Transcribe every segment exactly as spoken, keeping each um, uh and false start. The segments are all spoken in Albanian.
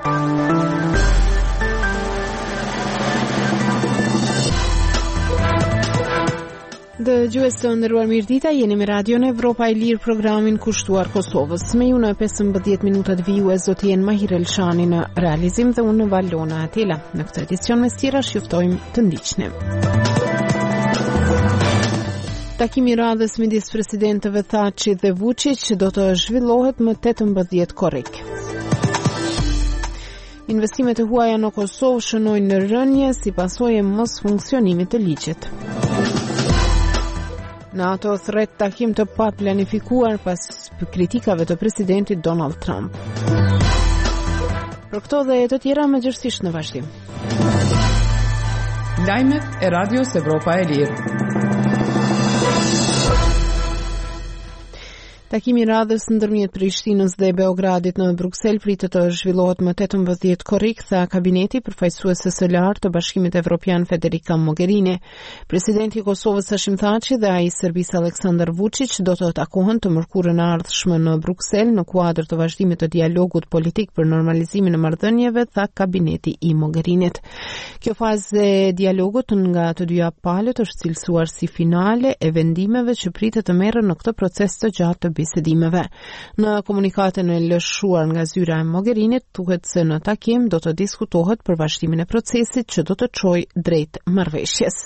Dëgjues të nderuar, mirëdita, jeni me Radion Evropa e Lirë, programin kushtuar Kosovës. Me ju në pesëmbëdhjetë minutat vijues do të jenë Mahir Elshani në realizim dhe unë në Valona Atela. Në këtë edicion me stira shjuftojmë të ndiqni. Takimi i radhës midis presidentëve Thaçi dhe Vučić do të zhvillohet më tetëmbëdhjetë korrik. Investimet e huaja në Kosovë shënojnë në rënje si pasojë e mos funksionimit të ligjit. NATO thret takim të pa planifikuar pas kritikave të presidentit Donald Trump. Për këto dhe të tjera më gjërësisht në vazhdim. Lajmet e Radios Evropa e Lirë. Takimi i radhës ndërmjet Prishtinës dhe Beogradit në Bruksel pritet të zhvillohet më tetëmbëdhjetë korrik, tha kabineti përfaqësuese së lartë të Bashkimit Evropian Federica Mogherini. Presidenti i Kosovës Hashim Thaçi dhe ai i Serbisë Aleksandar Vučić do të takohen të mërkurën e ardhshme në Bruksel në kuadër të vazhdimit të dialogut politik për normalizimin e marrëdhënieve, tha kabineti i Mogherinit. Kjo fazë e dialogut nga të dyja palët është cilësuar si finale e vendimeve që pritet të merren në këtë proces të gjatë të bisedimeve. Në komunikatën e lëshuar nga zyra e Mogherinit thuhet se në takim do të diskutohet për vazhdimin e procesit që do të çojë drejt marrëveshjes.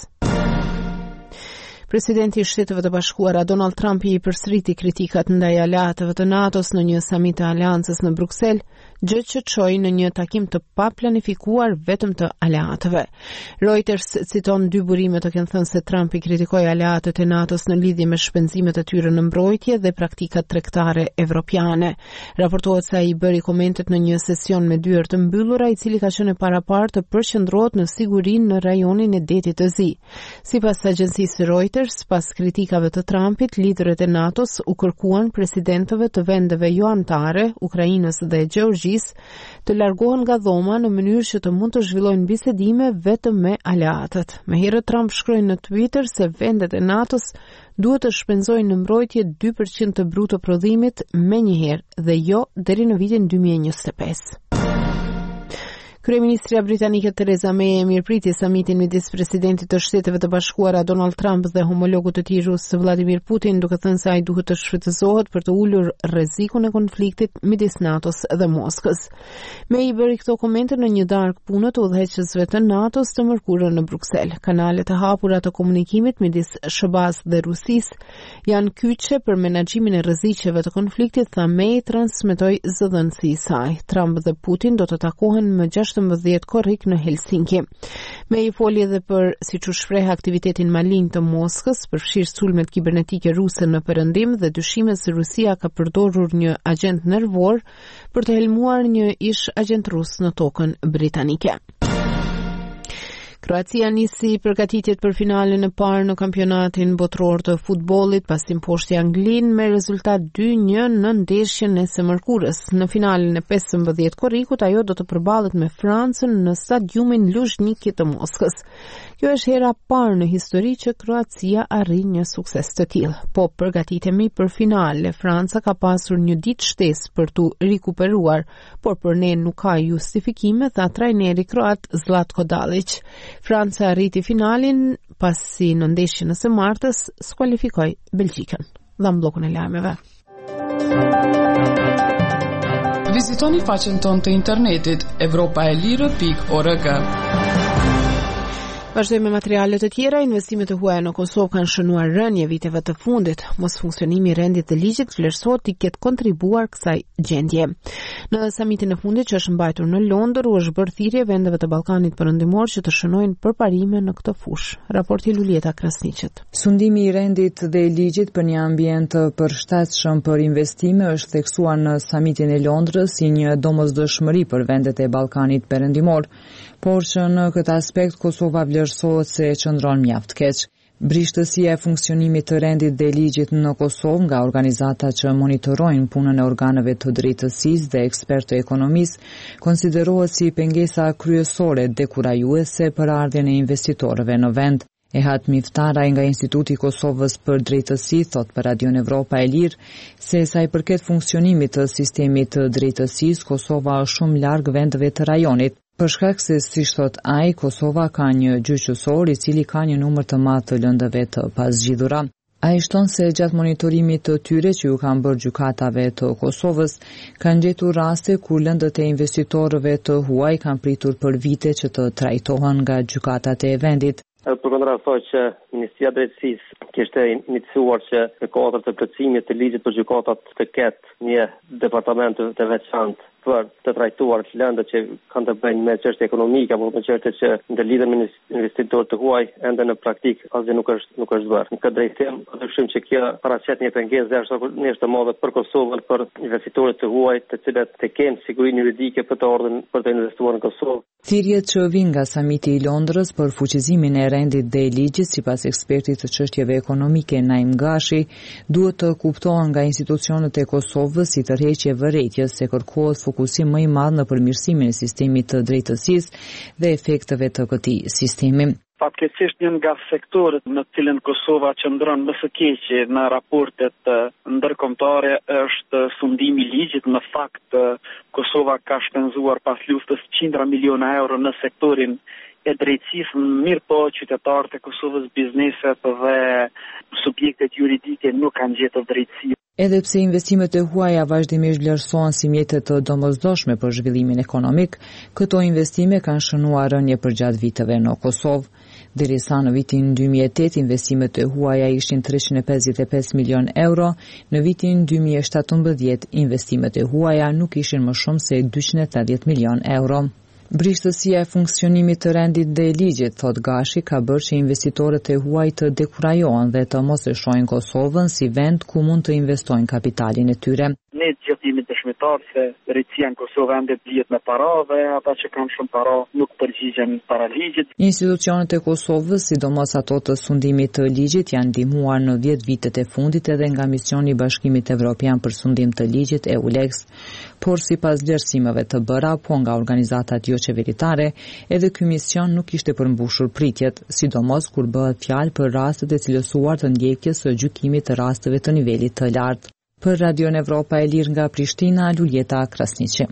Presidenti i Shteteve të Bashkuara Donald Trump i përsëriti kritikat ndaj aleatëve të NATO-s në një samit të aleancës në Bruksel, gjë që çoi në një takim të paplanifikuar vetëm të aleatëve. Reuters citon dy burime të kenë thënë se Trump i kritikoi aleatët e NATO-s në lidhje me shpenzimet e tyre në mbrojtje dhe praktikat tregtare evropiane. Raportohet se ai bëri komentet në një sesion me dyer të mbyllura, i cili ka qenë parapar të përqendrohet në sigurinë në rajonin e Detit të Zi. Sipas agjencisë Reuters, pas kritikave të Trumpit, liderët e NATO-s u kërkuan presidentëve të vendeve jo anëtare, Ukrainës dhe Gjeorgjisë, të largohen nga dhoma në mënyrë që të mund të zhvillojnë bisedime vetëm me aleatët. Meherët Trump shkroi në Twitter se vendet e NATO-s duhet të shpenzojnë në mbrojtje dy përqind të bruto prodhimit menjëherë dhe jo deri në vitin dy mijë e njëzet e pesë. Kryeministria britanike Theresa May e mirëpriti samitin midis presidentit të Shteteve të Bashkuara Donald Trump dhe homologut të tij rus Vladimir Putin, duke thënë se ai duhet të shfrytëzohet për të ulur rrezikun e konfliktit midis NATO-s dhe Moskës. May i bëri këto komente në një darkë pune të udhëheqësve të NATO-s të mërkurën në Bruksel. Kanalet e hapura të komunikimit midis S B A-s dhe Rusisë janë kyçe për menaxhimin e rreziqeve të konfliktit, tha May, transmetoi zëdhënësi i saj. Trump dhe Putin do të takohen më gjashtëmbëdhjetë korrik në Helsinki. Me i foli edhe për, siç u shpreh, aktivitetin malign të Moskës, përfshirë sulmet kibernetike ruse në perëndim dhe dyshimet se Rusia ka përdorur një agent nervor për të helmuar një ish agent rus në tokën britanike. Kroacia nisi përgatitjet për finalen e parë në kampionatin botror të futbollit pasi mposhti Anglinë me rezultat dy një në ndeshjen e së mërkurës. Në finalen e pesëmbëdhjetë korrikut ajo do të përballet me Francën në stadiumin Luzhniki të Moskës. Kjo është hera parë në histori që Kroacia arrin një sukses të tillë. Po përgatitemi për finale. Franca ka pasur një ditë shtesë për tu rikuperuar, por për ne nuk ka justifikime, tha trajneri kroat Zlatko Dalić. Franca arriti finalin pasi në ndeshjen e së martës skualifikoi Belgjikën. Dhe mblokun e lajmeve. Vizitoni faqen tonë të internetit evropa e lirë pikë org. Vazhdojmë me materialet të tjera. Investimet e huaja në Kosovë kanë shënuar rënje viteve të fundit. Mos funksionimi i rendit të ligjit vlerësohet të ketë kontribuar kësaj gjendje. Në samitin e fundit që është mbajtur në Londër, u është bërë thirrje vendeve të Ballkanit Perëndimor që të shënojnë përparime në këtë fushë. Raporti Lulieta Krasniqet. Sundimi i rendit dhe i ligjit për një ambient të përshtatshëm për investime është theksuar në samitin e Londrës si një domosdoshmëri për vendet e Ballkanit Perëndimor, por që në këtë aspekt Kosova vlerësohet se qëndron mjaft keq. Brishtësia e funksionimit të rendit dhe ligjit në Kosovë nga organizata që monitorojnë punën e organeve të drejtësisë dhe ekspertë të ekonomisë konsiderohet si pengesa kryesore dekurajuese për ardhjen e investitorëve në vend. Ehat Miftaraj nga Instituti i Kosovës për Drejtësi thot për Radion Evropa e Lirë se sa i përket funksionimit të sistemit të drejtësisë, Kosova është shumë larg vendeve të rajonit. Për shkak se, siç thot ai, Kosova ka një gjyqësor i cili ka një numër të madh të lëndëve të pazgjidhura. Ai shton se gjatë monitorimit të tyre që ju kanë bërë gjykatave të Kosovës, kanë gjetur raste ku lëndët e investitorëve të huaj kanë pritur për vite që të trajtohen nga gjykatat e vendit. Përkundër asaj që Ministria e Drejtësisë kishte iniciuar që në kuadër të plotësimit të ligjit për gjykatat të ketë një departament të veçantë për të trajtuar lëndët që kanë të bëjnë me çështje ekonomike apo me çështje që ndërlidhen me investitorë të huaj, ende në praktik asgjë nuk është nuk është bërë. Në këtë drejtim, padyshim që kjo paraqet një pengesë jashtëzakonisht të madhe për Kosovën, për investitorët të huaj, të cilët të kenë sigurinë juridike për të ardhur për të investuar në Kosovë. Thirrjet që vijnë nga samiti i Londrës për fuqizimin e rendit dhe i ligjit, sipas ekspertit të çështjeve ekonomike Naim Gashi, duhet të kuptohen nga institucionet e Kosovës si tërheqje vërejtjes se kërkohet fokusim më i madh në përmirësimin e sistemit të drejtësisë dhe efekteve të këtij sistemi. Fatkeqësisht një nga sektorët në të cilën Kosova qëndron më së keqe në raportet ndërkombëtare është sundimi i ligjit. Në fakt, Kosova ka shpenzuar pas luftës qindra miliona euro në sektorin e drejtësisë, mirë po qytetarët e Kosovës, bizneset dhe subjektet juridike nuk kanë gjetur drejtësi. Edhe pse investimet e huaja vazhdimisht vlerësohen si mjete të domosdoshme për zhvillimin ekonomik, këto investime kanë shënuar rënje përgjatë viteve në Kosovë. Derisa në vitin dy mijë e tetë investimet e huaja ishin treqind e pesëdhjetë e pesë milion euro, në vitin dy mijë e shtatëmbëdhjetë investimet e huaja nuk ishin më shumë se dyqind e tetëdhjetë milion euro. Brishtësia e funksionimit të rendit dhe ligjit, thot Gashi, ka bërë që investitorët e huaj të dekurajohen dhe të mos e shohin Kosovën si vend ku mund të investojnë kapitalin e tyre. Ne gjithë jemi dëshmitarë se drejtësia në Kosovë ende blihet me para dhe ata që kanë shumë para nuk përgjigjen para ligjit. Institucionet e Kosovës, sidomos ato të sundimit të ligjit, janë ndihmuar në dhjetë vitet e fundit edhe nga misioni i Bashkimit Evropian për sundim të ligjit E U Lex, por sipas vlerësimeve të bëra po nga organizatat jo qeveritare, edhe ky mision nuk ishte përmbushur pritjet, sidomos kur bëhet fjalë për rastet e cilësuar të ndjekjes së gjykimit të rasteve të nivelit të lartë. Për Radion Evropa e Lirë nga Prishtina, Luljeta Krasniqi.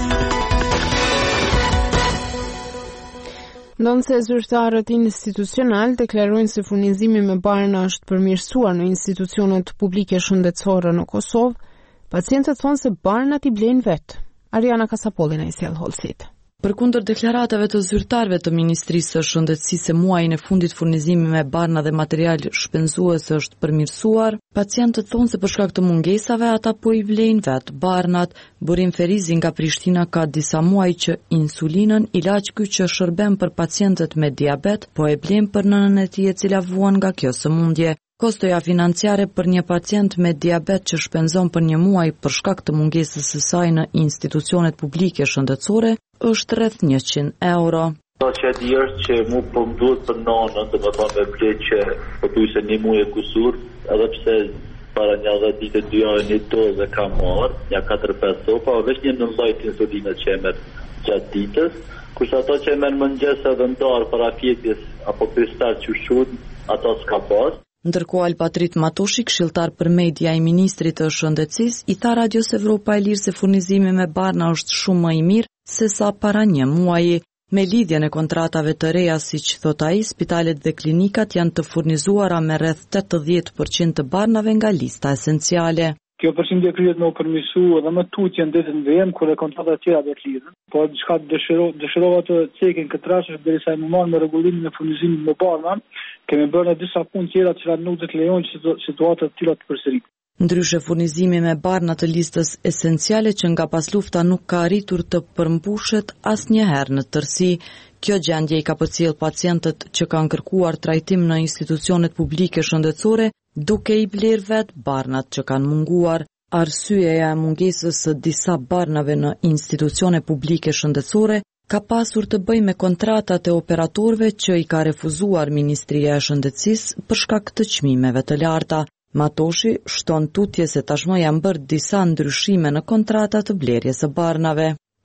Ndonse zyrtarët institucional deklarojnë se furnizimi me barna është përmirësuar në institucionet publike shëndetësore në Kosovë, pacientët thonë se barnat i blejnë vetë. Ariana Kasapolli na i sjell holësit. Përkundër deklaratave të zyrtarëve të Ministrisë së Shëndetësisë se muajin e fundit furnizimi me barna dhe material shpenzues është përmirësuar, pacientët thonë se për shkak të mungesave ata po i blejnë vetë barnat. Burim Ferizi nga Prishtina ka disa muaj që insulinën, ilaç ky që shërben për pacientët me diabet, po e blen për nënën e tij e cila vuan nga kjo sëmundje. Kostoja financiare për një pacient me diabet që shpenzon për një muaj për shkak të mungesës së saj në institucionet publike shëndetësore është rreth njëqind euro. Do që di është që mu po më duhet për nonën, dhe më thonë me ble që po tuj se një muaj e kusur, edhe pse para një dhe ditë dy janë një dozë ka marë, një katër pesë sopa, veç një nëllajt insulinet që e merë gjatë ditës, kurse ato që e merë mëngjes edhe ndarë para fjetjes apo kristar që shud, ato s'ka pas. Ndërkohë Alpatrit Matoshi, këshilltar për media i ministrit të shëndetësisë, i tha Radios Evropa e Lirë se furnizimi me barna është shumë më i mirë se sa para një muaji. Me lidhjen e kontratave të reja, siç thot ai, spitalet dhe klinikat janë të furnizuara me rreth tetëdhjetë përqind të barnave nga lista esenciale. Kjo përqindje kryhet me u përmirësu edhe më tutje në ditën e vjem kur kontratat e tjera do të lidhen. Po diçka dëshiro, dëshirova të cekin këtë rast derisa i marr me rregullimin e furnizimit me barna, kemi bërë disa punë tjera që nuk do të lejojnë situata të tilla të përsëriten. Ndryshe, furnizimi me barna të listës esenciale që nga pas lufta nuk ka arritur të përmbushet asnjëherë në tërësi. Kjo gjendje i ka përcjell pacientët që kanë kërkuar trajtim në institucionet publike shëndetësore, duke i bler vetë barnat që kanë munguar. Arsyeja e mungesës së disa barnave në institucione publike shëndetësore ka pasur të bëjë me kontratat e operatorëve që i ka refuzuar Ministria e Shëndetësisë për shkak të çmimeve të larta. Matoshi shton tutje se tashmë janë bërë disa ndryshime në kontratat të blerjes së barnave.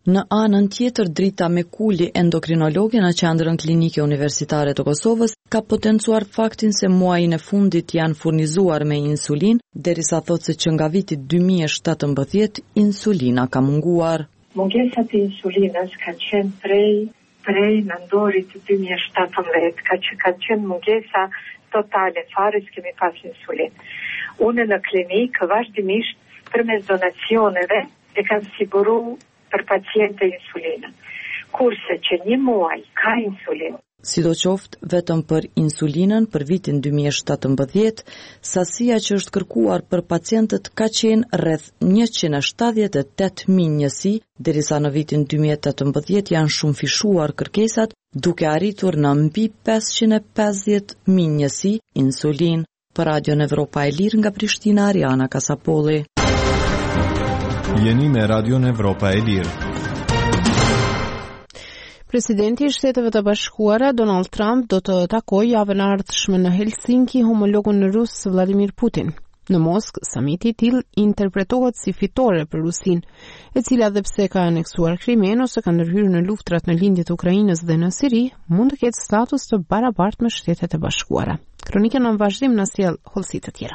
Në anën tjetër, Drita Mekuli, endokrinologe në qendrën klinike universitare të Kosovës, ka potencuar faktin se muajin e fundit janë furnizuar me insulin, derisa thotë se që nga viti dy mijë e shtatëmbëdhjetë insulina ka munguar. Mungesat e insulinës ka qenë prej prej nëndorit dy mijë e shtatëmbëdhjetë, ka që ka qenë mungesa totale fare s'kemi pas insulin. Unë në klinikë vazhdimisht përmes donacioneve e kam siguru për paciente insulinën. Kurse që një muaj ka insulinë. Sidoqoftë, vetëm për insulinën për vitin dy mijë e shtatëmbëdhjetë, sasia që është kërkuar për pacientët ka qenë rreth njëqind e shtatëdhjetë e tetë mijë njësi, derisa në vitin dy mijë e tetëmbëdhjetë janë shumë fishuar kërkesat, duke arritur në mbi pesëqind e pesëdhjetë mijë njësi insulin. Për Radion Evropa e Lirë nga Prishtina, Ariana Kasapolli. Jeni me Radion Evropa e Lirë. Presidenti i Shteteve të Bashkuara Donald Trump do të takojë javën e ardhshme në Helsinki homologun rus Vladimir Putin. Në Moskë, samiti i tillë interpretohet si fitore për Rusinë, e cila edhe pse ka aneksuar Krimen ose ka ndërhyrë në luftrat në lindje të Ukrainës dhe në Siri, mund të ketë status të barabartë me Shtetet e Bashkuara. Kronikën në vazhdim na sjell hollësi të tjera.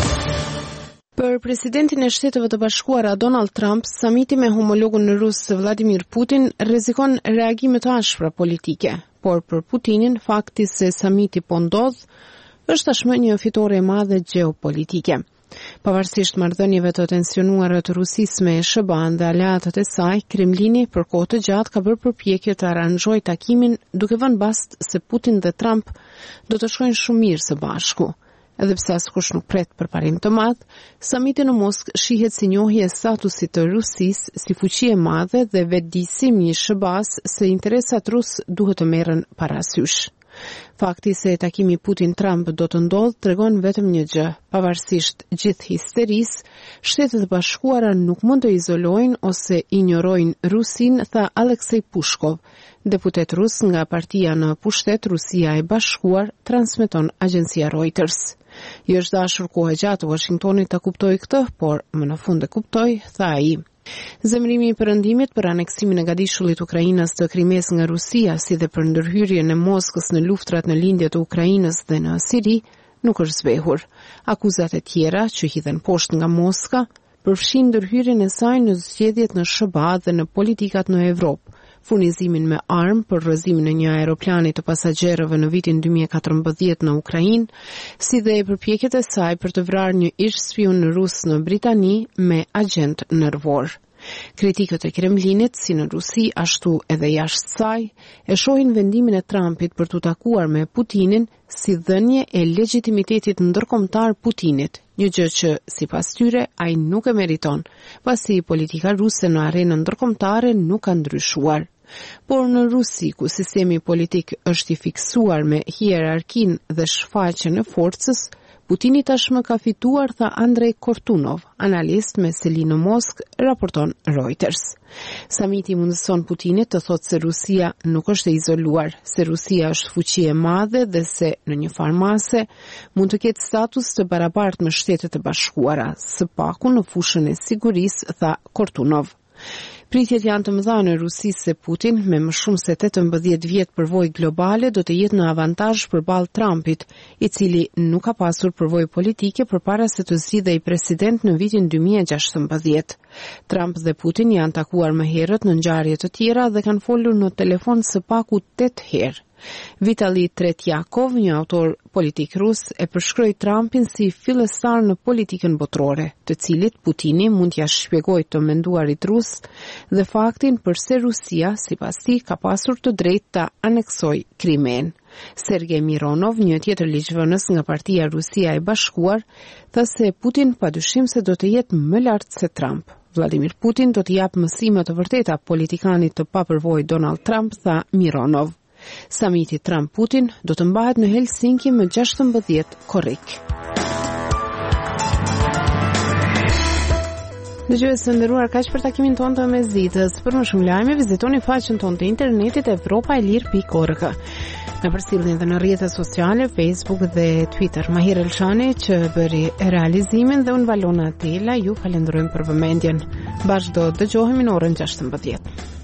Për presidentin e Shteteve të Bashkuara Donald Trump, samiti me homologun rus Vladimir Putin rrezikon reagime të ashpra politike, por për Putinin fakti se samiti po ndodh është tashmë një fitore e madhe gjeopolitike. Pavarësisht marrëdhënieve të tensionuara të Rusisë me S B A-n dhe aleatët e saj, Kremlini për kohë të gjatë ka bërë përpjekje të aranjojë takimin, duke vënë bast se Putin dhe Trump do të shkojnë shumë mirë së bashku. Edhe pse askush nuk pret përparim të madh, samiti në Moskë shihet si njohje e statusit të Rusisë si fuqi e madhe dhe vetëdijësimi i S B A-s se interesat rus duhet të merren parasysh. Fakti se takimi Putin-Trump do të ndodhë tregon vetëm një gjë: pavarësisht gjithë histerisë, Shtetet e Bashkuara nuk mund të izolojnë ose injorojnë Rusinë, tha Aleksej Pushkov, deputet rus nga partia në pushtet Rusia e Bashkuar, transmeton agjencia Reuters. I është dashur kohë gjatë Washingtonit të kuptojë këtë, por më në fund e kuptoi, tha ai. Zemrimi i perëndimit për aneksimin e gadishullit Ukrainës të Krimes nga Rusia, si dhe për ndërhyrjen e Moskës në luftrat në lindje të Ukrainës dhe në Siri, nuk është zbehur. Akuzat e tjera që hidhen poshtë nga Moska përfshin ndërhyrjen e saj në zgjedhjet në S B A dhe në politikat në Evropë, furnizimin me armë për rrëzimin e një aeroplani të pasagjerëve në vitin dy mijë e katërmbëdhjetë në Ukrainë, si dhe përpjekjet e saj për të vrarë një ish spion rus në Britani me agent nervor. Kritikët e Kremlinit, si në Rusi ashtu edhe jashtë saj, e shohin vendimin e Trumpit për të takuar me Putinin si dhënje e legitimitetit ndërkombëtar Putinit, një gjë që sipas tyre ai nuk e meriton, pasi politika ruse në arenën ndërkombëtare nuk ka ndryshuar. Por në Rusi, ku sistemi politik është i fiksuar me hierarkinë dhe shfaqjen e forcës, Putini tashmë ka fituar, tha Andrej Kortunov, analist me seli në Moskë, raporton Reuters. Samiti mundëson Putinit të thotë se Rusia nuk është e izoluar, se Rusia është fuqi e madhe dhe se në një farmase mund të ketë status të barabartë me Shtetet e Bashkuara, së paku në fushën e sigurisë, tha Kortunov. Pritjet janë të mëdha në Rusi se Putin, me më shumë se tetëmbëdhjetë vjet përvojë globale, do të jetë në avantazh përballë Trumpit, i cili nuk ka pasur përvojë politike përpara se të zgjidhej president në vitin dy mijë e gjashtëmbëdhjetë. Trump dhe Putin janë takuar më herët në ngjarje të tjera dhe kanë folur në telefon së paku tetë herë. Vitali Tretjakov, një autor politik rus, e përshkroi Trumpin si fillestar në politikën botërore, të cilit Putini mund t'ia shpjegojë të menduarit rus dhe faktin përse Rusia, sipas tij, ka pasur të drejtë ta aneksojë Krimen. Sergej Mironov, një tjetër ligjvënës nga partia Rusia e Bashkuar, tha se Putin padyshim se do të jetë më lart se Trump. Vladimir Putin do të japë mësime të vërteta politikanit të papërvojë Donald Trump, tha Mironov. Samiti Trump-Putin do të mbahet në Helsinki më gjashtëmbëdhjetë korrik. Dëgjues të nderuar, kaq për takimin tonë të mesditës. Për më shumë lajme, vizitoni faqen tonë të internetit europa e lirë pikë org. Në përcjelljen dhe në rrjetet sociale, Facebook dhe Twitter. Mahir Elshani që bëri realizimin dhe unë Valona Tela ju falenderojmë për vëmendjen. Bashkë do dëgjohemi në orën gjashtëmbëdhjetë.